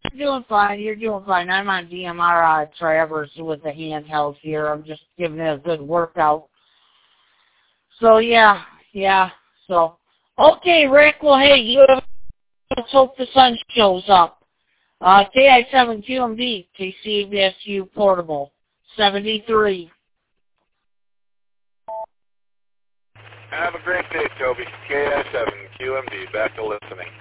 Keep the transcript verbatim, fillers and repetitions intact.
You're doing fine. You're doing fine. I'm on D M R uh, Travers with the handheld here. I'm just giving it a good workout. So, yeah. Yeah. So, okay, Rick. Well, hey, you have, let's hope the sun shows up. Uh, K I seven Q M D, K C B S U Portable, seventy-three. Have a great day, Toby. K I seven Q M D, back to listening.